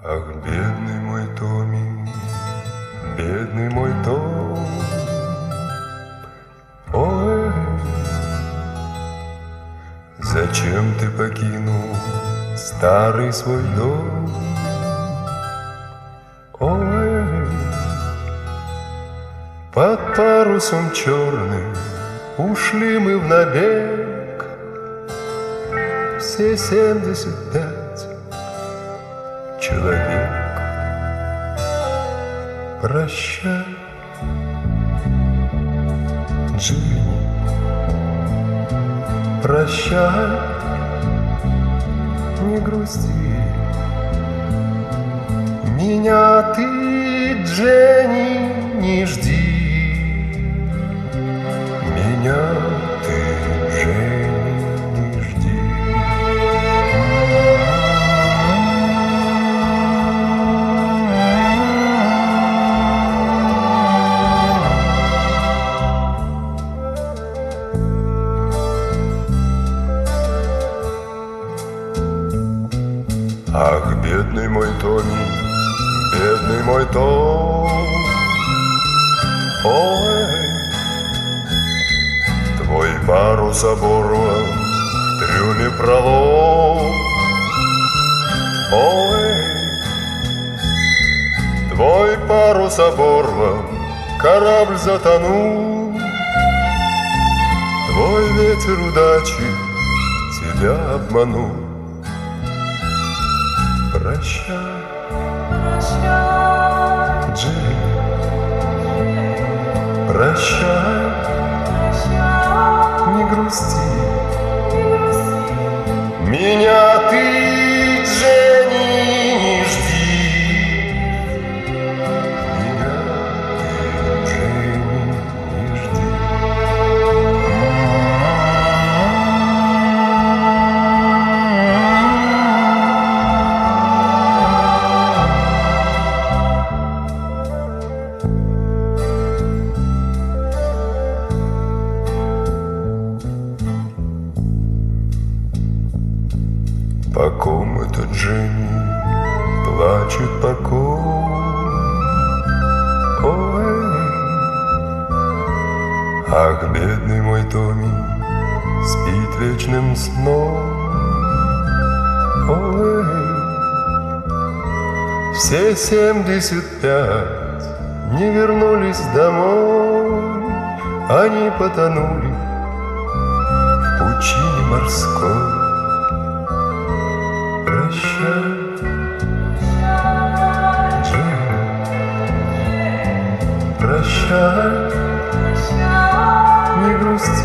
Ах, бедный мой Томми, бедный мой Том, ой, зачем ты покинул старый свой дом? Ой, под парусом черным ушли мы в набег, все 75 человек. Прощай, Джинни, прощай, не грусти. Меня ты, Дженни, не жди. Меня ты, Дженни, не жди. Ах, бедный мой Томми, бедный мой Том, ой, твой парус оборван, в трюме пролом, ой, твой парус оборван, корабль затонул, твой ветер удачи тебя обманул. Прощай, Джинни, прощай, не грусти. Меня ты, Дженни, не жди. Меня ты, Дженни, не жди. По ком это Дженни плачет, по ком? Ой, ах, бедный мой Томми спит вечным сном. Ой, все 75 не вернулись домой, они потонули в пучине морской. Прощай, Дженни, прощай, не грусти.